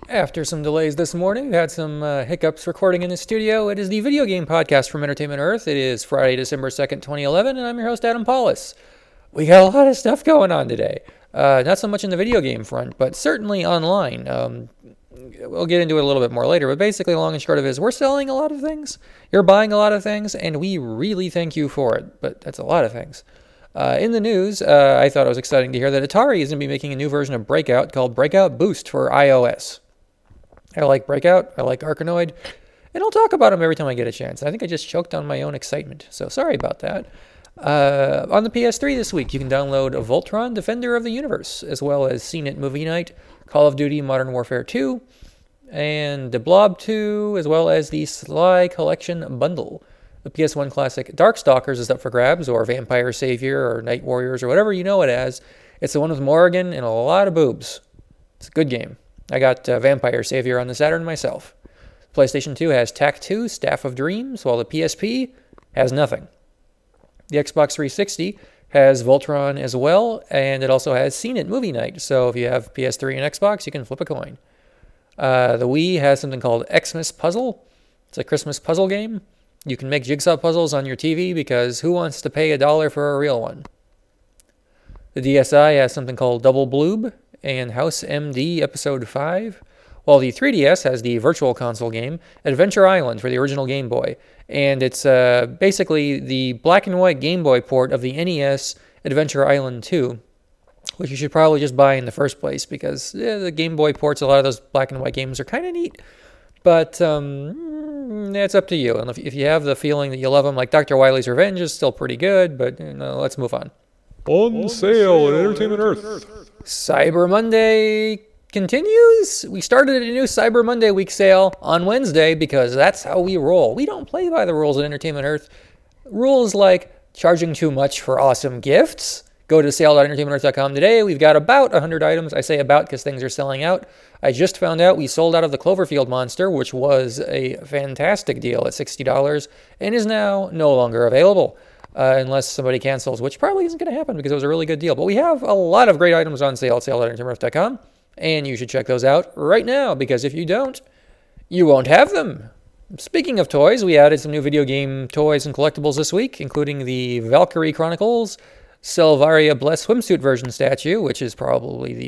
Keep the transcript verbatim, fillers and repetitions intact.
After some delays this morning, we had some uh, hiccups recording in the studio. It is the video game podcast from Entertainment Earth. It is Friday, December second, twenty eleven, and I'm your host, Adam Paulus. We got a lot of stuff going on today. Uh, not so much in the video game front, but certainly online. Um, we'll get into it a little bit more later, but basically, long and short of it is we're selling a lot of things, you're buying a lot of things, and we really thank you for it. But that's a lot of things. Uh, in the news, uh, I thought it was exciting to hear that Atari is going to be making a new version of Breakout called Breakout Boost for iOS. I like Breakout, I like Arkanoid, and I'll talk about them every time I get a chance. I think I just choked on my own excitement, so sorry about that. Uh, on the P S three this week, you can download Voltron, Defender of the Universe, as well as C net Movie Night, Call of Duty Modern Warfare two, and The Blob two, as well as the Sly Collection Bundle. The P S one classic Darkstalkers is up for grabs, or Vampire Savior, or Night Warriors, or whatever you know it as. It's the one with Morrigan and a lot of boobs. It's a good game. I got uh, Vampire Savior on the Saturn myself. PlayStation two has T A C two, Staff of Dreams, while the P S P has nothing. The Xbox three sixty has Voltron as well, and it also has C net Movie Night, so if you have P S three and Xbox, you can flip a coin. Uh, the Wii has something called Xmas Puzzle. It's a Christmas puzzle game. You can make jigsaw puzzles on your T V because who wants to pay a dollar for a real one? The D S i has something called Double Bloob and House M D Episode five, while the three D S has the Virtual Console game Adventure Island for the original Game Boy, and it's uh, basically the black and white Game Boy port of the N E S Adventure Island two, which you should probably just buy in the first place because yeah, the Game Boy ports, a lot of those black and white games are kind of neat, but um, it's up to you. And if, if you have the feeling that you love them, like Doctor Wily's Revenge is still pretty good, but you know, let's move on. On, on sale at Entertainment Earth. Earth. Cyber Monday continues. We started a new Cyber Monday week sale on Wednesday because that's how we roll. We don't play by the rules at Entertainment Earth. Rules like charging too much for awesome gifts. Go to sale dot entertainment earth dot com today. We've got about one hundred items. I say about because things are selling out. I just found out we sold out of the Cloverfield Monster, which was a fantastic deal at sixty dollars and is now no longer available. Uh, unless somebody cancels, which probably isn't going to happen because it was a really good deal. But we have a lot of great items on sale at sale dot entertainment earth dot com, and you should check those out right now because if you don't, you won't have them. Speaking of toys, we added some new video game toys and collectibles this week, including the Valkyrie Chronicles Selvaria Bless swimsuit version statue, which is probably the